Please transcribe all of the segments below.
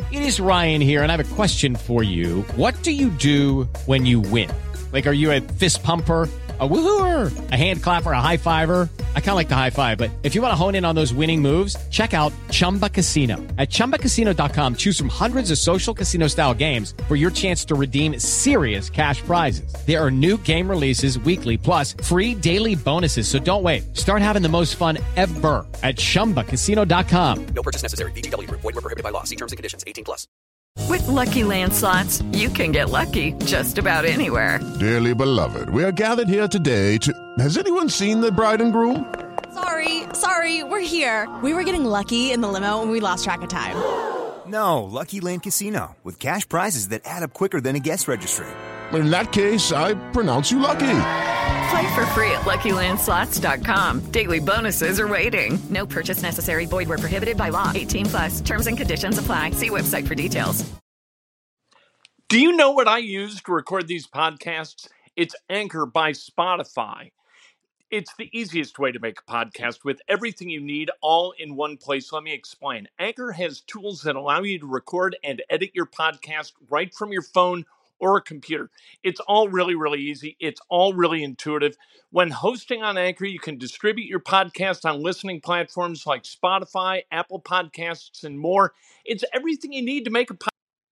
It is Ryan here, and I have a question for you. What do you do when you win? Like, are you a fist pumper, a woohooer, a hand clapper, a high fiver? I kind of like the high five, but if you want to hone in on those winning moves, check out Chumba Casino. At ChumbaCasino.com, choose from hundreds of social casino-style games for your chance to redeem serious cash prizes. There are new game releases weekly, plus free daily bonuses. So don't wait. Start having the most fun ever at ChumbaCasino.com. No purchase necessary. VGW Group. Void where prohibited by law. See terms and conditions. 18+. With Lucky Land Slots, you can get lucky just about anywhere. Dearly beloved, we are gathered here today to... Has anyone seen the bride and groom? Sorry, we're here. We were getting lucky in the limo and we lost track of time. No, Lucky Land Casino, with cash prizes that add up quicker than a guest registry. In that case, I pronounce you lucky. Play for free at LuckyLandSlots.com. Daily bonuses are waiting. No purchase necessary. Void where prohibited by law. 18+. Terms and conditions apply. See website for details. Do you know what I use to record these podcasts? It's Anchor by Spotify. It's the easiest way to make a podcast with everything you need all in one place. Let me explain. Anchor has tools that allow you to record and edit your podcast right from your phone or a computer. It's all really, really easy. It's all really intuitive. When hosting on Anchor, you can distribute your podcast on listening platforms like Spotify, Apple Podcasts, and more. It's everything you need to make a podcast.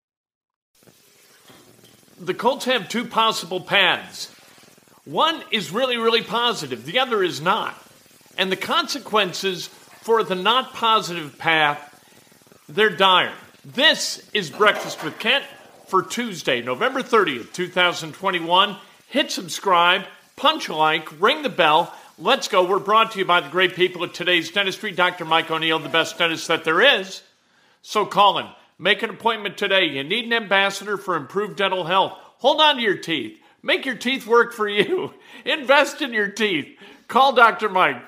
The Colts have two possible paths. One is really, really positive. The other is not. And the consequences for the not positive path, they're dire. This is Breakfast with Kent for Tuesday, November 30th, 2021. Hit subscribe, punch a like, ring the bell. Let's go. We're brought to you by the great people at Today's Dentistry. Dr. Mike O'Neill, the best dentist that there is. So call him. Make an appointment today. You need an ambassador for improved dental health. Hold on to your teeth. Make your teeth work for you. Invest in your teeth. Call Dr. Mike,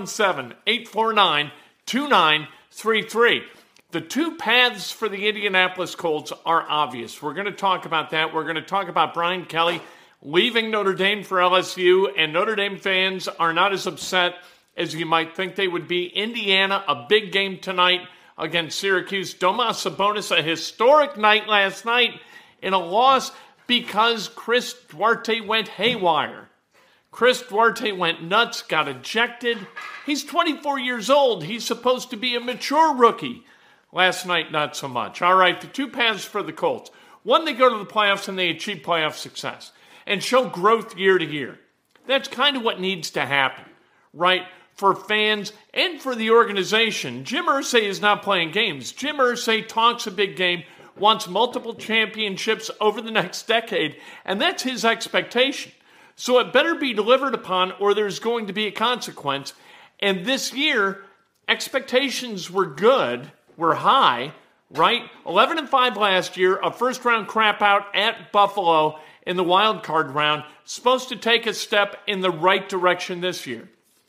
317-849-2933. The two paths for the Indianapolis Colts are obvious. We're going to talk about that. We're going to talk about Brian Kelly leaving Notre Dame for LSU, and Notre Dame fans are not as upset as you might think they would be. Indiana, a big game tonight against Syracuse. Domas Sabonis, a historic night last night in a loss because Chris Duarte went haywire. Chris Duarte went nuts, got ejected. He's 24 years old. He's supposed to be a mature rookie. Last night, not so much. All right, the two paths for the Colts. One, they go to the playoffs and they achieve playoff success and show growth year to year. That's kind of what needs to happen, right, for fans and for the organization. Jim Irsay is not playing games. Jim Irsay talks a big game, wants multiple championships over the next decade, and that's his expectation. So it better be delivered upon or there's going to be a consequence. And this year, expectations were good. Were high, right? 11-5 last year, a first-round crap out at Buffalo in the wild card round. Supposed to take a step in the right direction this year.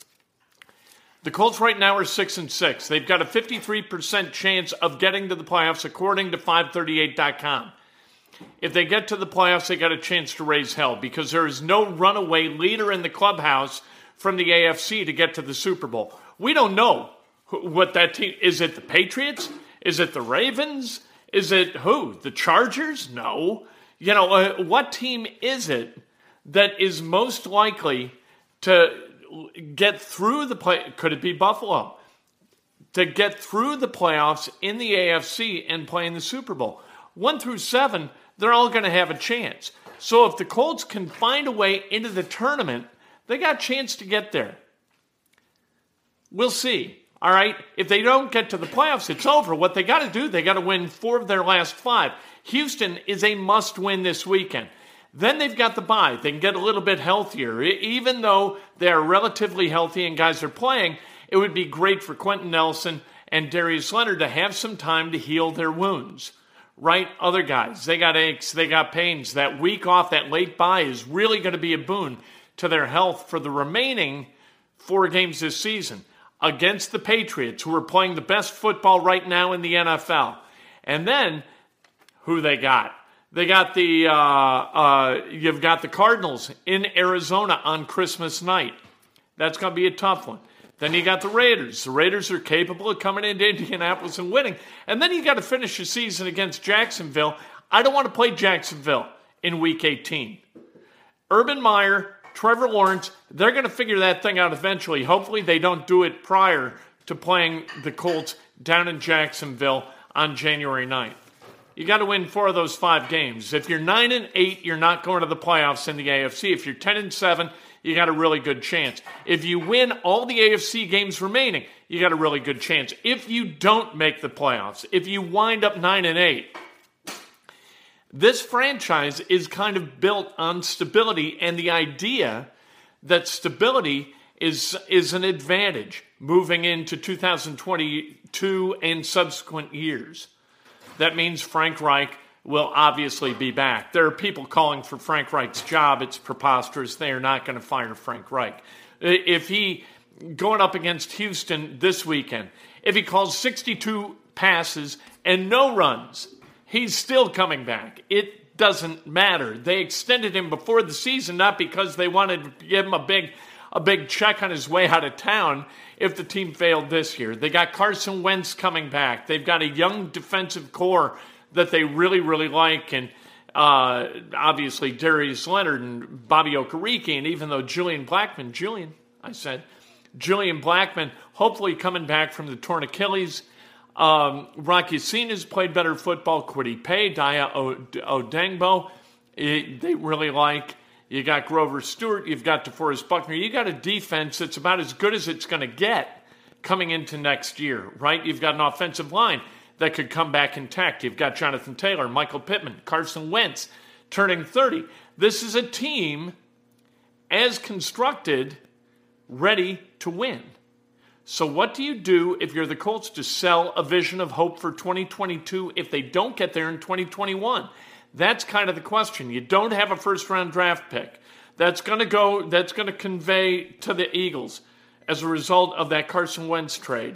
The Colts right now are 6-6. They've got a 53% chance of getting to the playoffs, according to 538.com. If they get to the playoffs, they got a chance to raise hell because there is no runaway leader in the clubhouse from the AFC to get to the Super Bowl. We don't know what that team is. It the Patriots? Is it the Ravens? Is it who? The Chargers? No. You know, what team is it that is most likely to get through the play? Could it be Buffalo? To get through the playoffs in the AFC and play in the Super Bowl. 1 through 7, they're all going to have a chance. So if the Colts can find a way into the tournament, they got a chance to get there. We'll see. All right, if they don't get to the playoffs, it's over. What they got to do, they got to win 4 of their last 5. Houston is a must-win this weekend. Then they've got the bye. They can get a little bit healthier. Even though they're relatively healthy and guys are playing, it would be great for Quentin Nelson and Darius Leonard to have some time to heal their wounds. Right? Other guys, they got aches, they got pains. That week off, that late bye is really going to be a boon to their health for the remaining 4 games this season. Against the Patriots, who are playing the best football right now in the NFL. And then, who they got? They got you've got the Cardinals in Arizona on Christmas night. That's going to be a tough one. Then you got the Raiders. The Raiders are capable of coming into Indianapolis and winning. And then you got to finish the season against Jacksonville. I don't want to play Jacksonville in Week 18. Urban Meyer, Trevor Lawrence, they're going to figure that thing out eventually. Hopefully they don't do it prior to playing the Colts down in Jacksonville on January 9th. You got to win 4 of those 5 games. If you're 9-8, you're not going to the playoffs in the AFC. If you're 10-7, you got a really good chance. If you win all the AFC games remaining, you got a really good chance. If you don't make the playoffs, if you wind up 9-8, this franchise is kind of built on stability, and the idea that stability is an advantage moving into 2022 and subsequent years. That means Frank Reich will obviously be back. There are people calling for Frank Reich's job. It's preposterous. They are not going to fire Frank Reich. If he, going up against Houston this weekend, if he calls 62 passes and no runs, he's still coming back. It doesn't matter. They extended him before the season, not because they wanted to give him a big check on his way out of town if the team failed this year. They got Carson Wentz coming back. They've got a young defensive core that they really, really like, and obviously Darius Leonard and Bobby Okereke, and even though Julian Blackmon, hopefully coming back from the torn Achilles. Rocky Sina's played better football. Kwity Paye, Daya Odengbo, they really like. You got Grover Stewart. You've got DeForest Buckner. You got a defense that's about as good as it's going to get coming into next year, right? You've got an offensive line that could come back intact. You've got Jonathan Taylor, Michael Pittman, Carson Wentz turning 30. This is a team, as constructed, ready to win. So what do you do if you're the Colts to sell a vision of hope for 2022 if they don't get there in 2021? That's kind of the question. You don't have a first-round draft pick. That's going to convey to the Eagles as a result of that Carson Wentz trade.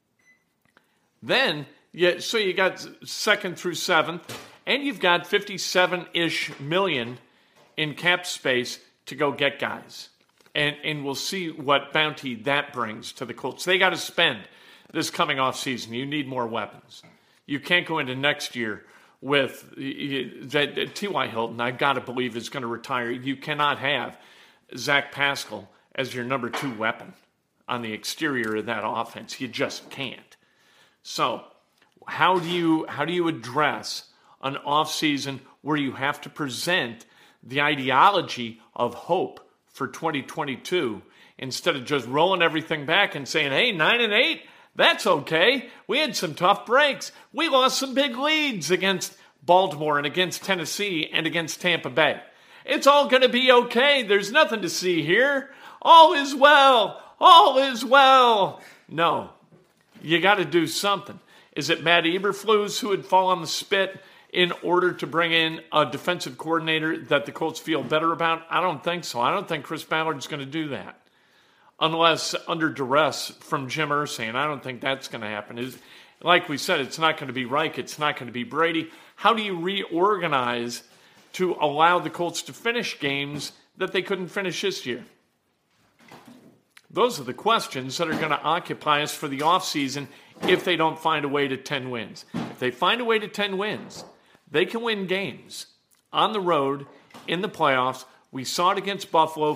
Then, so you got 2nd through 7th, and you've got $57-ish million in cap space to go get guys. And we'll see what bounty that brings to the Colts. They got to spend this coming off season. You need more weapons. You can't go into next year with T.Y. Hilton, I've got to believe, is going to retire. You cannot have Zach Pascal as your number 2 weapon on the exterior of that offense. You just can't. So how do you address an offseason where you have to present the ideology of hope for 2022 instead of just rolling everything back and saying, hey, 9-8? That's okay. We had some tough breaks. We lost some big leads against Baltimore and against Tennessee and against Tampa Bay. It's all going to be okay. There's nothing to see here. All is well. All is well. No, you got to do something. Is it Matt Eberflus who would fall on the spit in order to bring in a defensive coordinator that the Colts feel better about? I don't think so. I don't think Chris Ballard's going to do that. Unless under duress from Jim Irsay, and I don't think that's going to happen. Like we said, it's not going to be Reich, it's not going to be Brady. How do you reorganize to allow the Colts to finish games that they couldn't finish this year? Those are the questions that are going to occupy us for the offseason if they don't find a way to 10 wins. If they find a way to 10 wins, they can win games on the road in the playoffs. We saw it against Buffalo.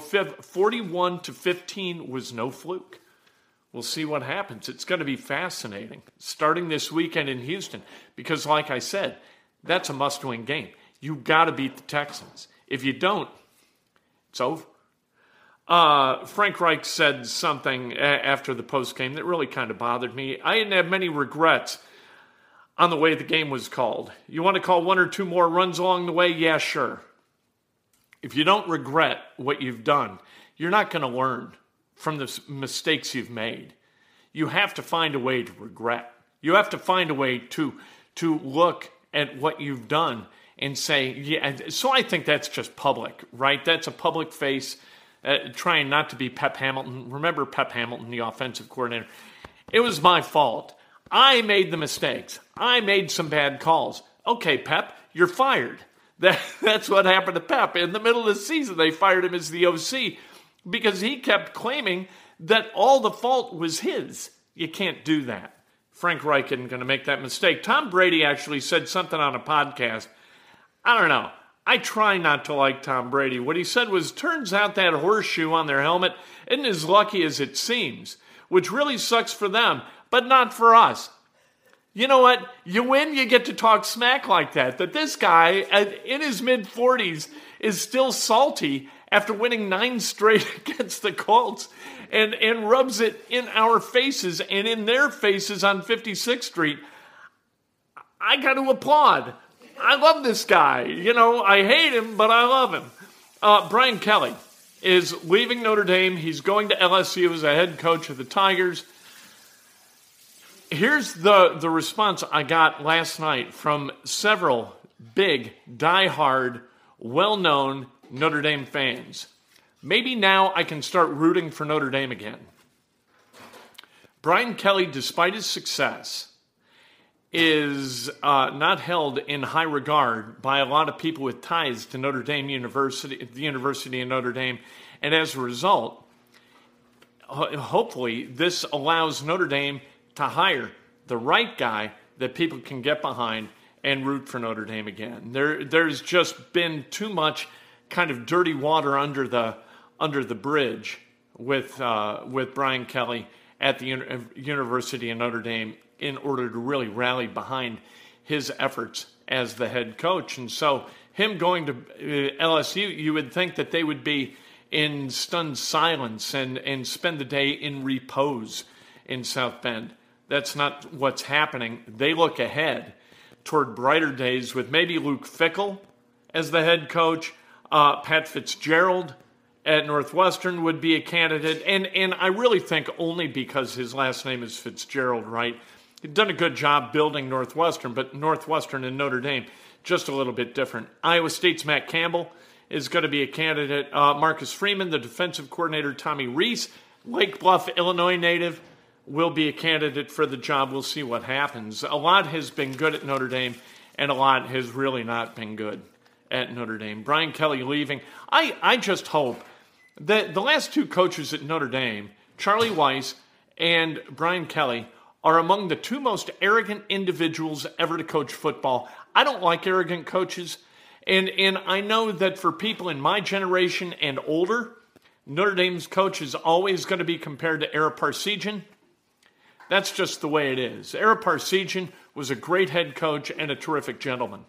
41-15 was no fluke. We'll see what happens. It's going to be fascinating starting this weekend in Houston because, like I said, that's a must-win game. You got to beat the Texans. If you don't, it's over. Frank Reich said something after the postgame that really kind of bothered me. I didn't have many regrets on the way the game was called. You want to call 1 or 2 more runs along the way? Yeah, sure. If you don't regret what you've done, you're not going to learn from the mistakes you've made. You have to find a way to regret. You have to find a way to look at what you've done and say, yeah. So I think that's just public, right? That's a public face trying not to be Pep Hamilton. Remember Pep Hamilton, the offensive coordinator? It was my fault. I made the mistakes. I made some bad calls. Okay, Pep, you're fired. That's what happened to Pep. In the middle of the season, they fired him as the OC because he kept claiming that all the fault was his. You can't do that. Frank Reich isn't going to make that mistake. Tom Brady actually said something on a podcast. I don't know. I try not to like Tom Brady. What he said was, turns out that horseshoe on their helmet isn't as lucky as it seems, which really sucks for them, but not for us. You know what? You win, you get to talk smack like that. That this guy, in his mid-40s, is still salty after winning 9 straight against the Colts and rubs it in our faces and in their faces on 56th Street. I got to applaud. I love this guy. You know, I hate him, but I love him. Brian Kelly is leaving Notre Dame. He's going to LSU as a head coach of the Tigers. Here's the response I got last night from several big, diehard, well-known Notre Dame fans. Maybe now I can start rooting for Notre Dame again. Brian Kelly, despite his success, is not held in high regard by a lot of people with ties to Notre Dame University, the University of Notre Dame, and as a result, hopefully this allows Notre Dame to hire the right guy that people can get behind and root for Notre Dame again. There's just been too much kind of dirty water under the bridge with Brian Kelly at the University of Notre Dame in order to really rally behind his efforts as the head coach. And so him going to LSU, you would think that they would be in stunned silence and spend the day in repose in South Bend. That's not what's happening. They look ahead toward brighter days with maybe Luke Fickell as the head coach. Pat Fitzgerald at Northwestern would be a candidate. And I really think only because his last name is Fitzgerald, right? He'd done a good job building Northwestern, but Northwestern and Notre Dame, just a little bit different. Iowa State's Matt Campbell is going to be a candidate. Marcus Freeman, the defensive coordinator, Tommy Rees, Lake Bluff, Illinois native, will be a candidate for the job. We'll see what happens. A lot has been good at Notre Dame, and a lot has really not been good at Notre Dame. Brian Kelly leaving. I just hope that the last 2 coaches at Notre Dame, Charlie Weiss and Brian Kelly, are among the 2 most arrogant individuals ever to coach football. I don't like arrogant coaches, and I know that for people in my generation and older, Notre Dame's coach is always going to be compared to Ara Parseghian. That's just the way it is. Ara Parseghian was a great head coach and a terrific gentleman.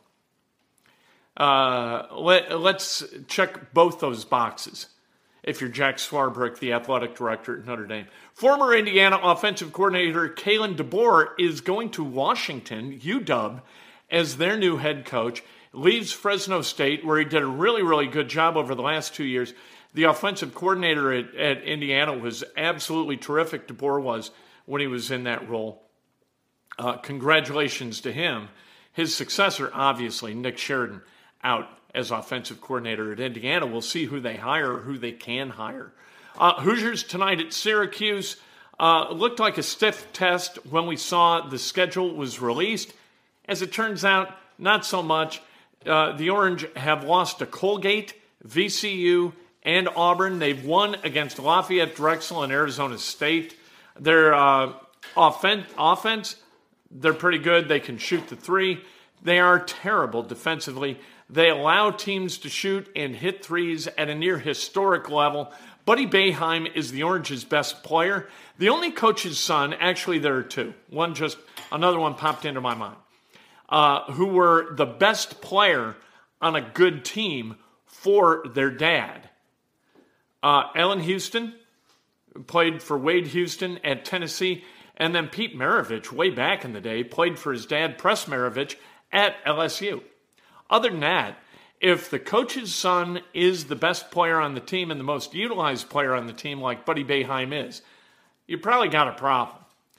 Let's check both those boxes if you're Jack Swarbrick, the athletic director at Notre Dame. Former Indiana offensive coordinator Kalen DeBoer is going to Washington, UW, as their new head coach. Leaves Fresno State, where he did a really, really good job over the last 2 years. The offensive coordinator at Indiana was absolutely terrific, DeBoer was, when he was in that role. Congratulations to him. His successor, obviously, Nick Sheridan, out as offensive coordinator at Indiana. We'll see who they hire, who they can hire. Hoosiers tonight at Syracuse. Looked like a stiff test when we saw the schedule was released. As it turns out, not so much. The Orange have lost to Colgate, VCU, and Auburn. They've won against Lafayette, Drexel, and Arizona State. Their offense, they're pretty good. They can shoot the 3. They are terrible defensively. They allow teams to shoot and hit threes at a near historic level. Buddy Boeheim is the Orange's best player. The only coach's son, actually there are 2. Another one popped into my mind, who were the best player on a good team for their dad. Ellen Houston played for Wade Houston at Tennessee, and then Pete Maravich, way back in the day, played for his dad, Press Maravich, at LSU. Other than that, if the coach's son is the best player on the team and the most utilized player on the team, like Buddy Boeheim is, you probably got a problem.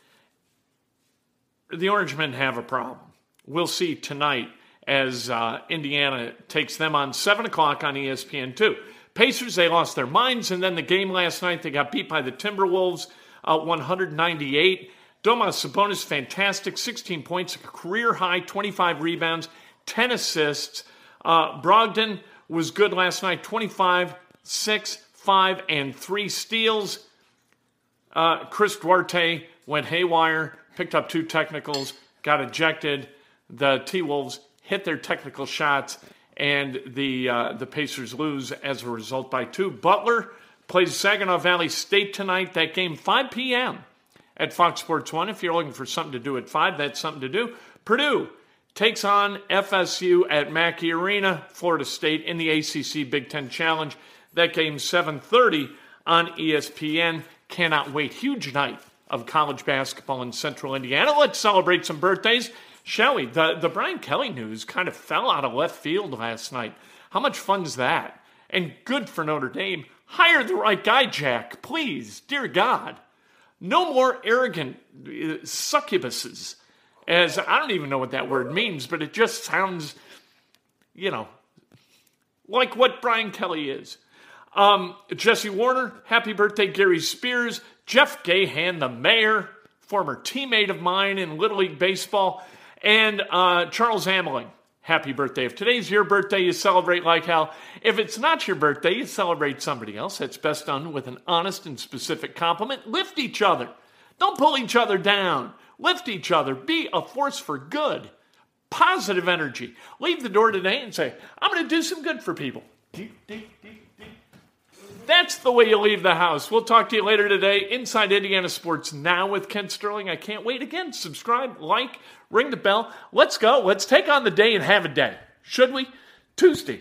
The Orangemen have a problem. We'll see tonight as Indiana takes them on 7 o'clock on ESPN2. Pacers, they lost their minds, and then the game last night, they got beat by the Timberwolves, 198. Domas Sabonis, fantastic, 16 points, a career high, 25 rebounds, 10 assists. Brogdon was good last night, 25, 6, 5, and 3 steals. Chris Duarte went haywire, picked up 2 technicals, got ejected. The T-Wolves hit their technical shots, and the Pacers lose as a result by 2. Butler plays Saginaw Valley State tonight. That game 5 p.m. at Fox Sports 1. If you're looking for something to do at 5, that's something to do. Purdue takes on FSU at Mackey Arena. Florida State in the ACC Big Ten Challenge. That game 7:30 on ESPN. Cannot wait. Huge night of college basketball in Central Indiana. Let's celebrate some birthdays, shall we? The Brian Kelly news kind of fell out of left field last night. How much fun is that? And good for Notre Dame. Hire the right guy, Jack. Please, dear God. No more arrogant succubuses. As I don't even know what that word means, but it just sounds, like what Brian Kelly is. Jesse Warner, happy birthday, Gary Spears. Jeff Gahan, the mayor, former teammate of mine in Little League Baseball. And Charles Ameling, happy birthday. If today's your birthday, you celebrate like hell. If it's not your birthday, you celebrate somebody else. That's best done with an honest and specific compliment. Lift each other. Don't pull each other down. Lift each other. Be a force for good. Positive energy. Leave the door today and say, I'm going to do some good for people. That's the way you leave the house. We'll talk to you later today. Inside Indiana Sports Now with Ken Sterling. I can't wait. Again, subscribe, like, ring the bell. Let's go. Let's take on the day and have a day. Should we? Tuesday.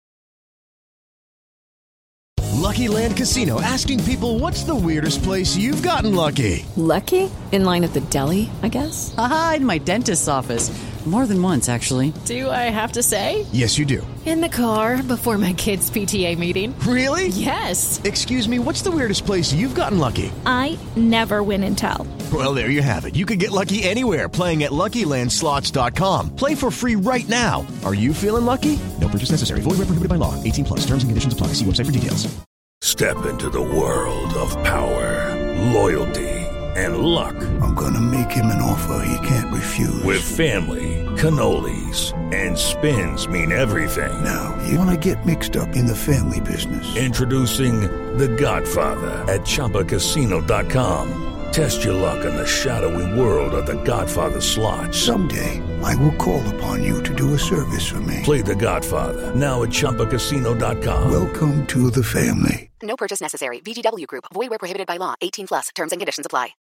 Lucky Land Casino, asking people, what's the weirdest place you've gotten lucky? Lucky? In line at the deli, I guess? Aha, in my dentist's office. More than once, actually. Do I have to say? Yes, you do. In the car before my kids' PTA meeting. Really? Yes. Excuse me, what's the weirdest place you've gotten lucky? I never win and tell. Well, there you have it. You can get lucky anywhere, playing at LuckyLandSlots.com. Play for free right now. Are you feeling lucky? No purchase necessary. Void where prohibited by law. 18+. Terms and conditions apply. See website for details. Step into the world of power, loyalty, and luck. I'm going to make him an offer he can't refuse. With family, cannolis, and spins mean everything. Now, you want to get mixed up in the family business. Introducing The Godfather at ChumbaCasino.com. Test your luck in the shadowy world of The Godfather slot. Someday, I will call upon you to do a service for me. Play The Godfather, now at ChumbaCasino.com. Welcome to the family. No purchase necessary. VGW Group. Void where prohibited by law. 18+. Terms and conditions apply.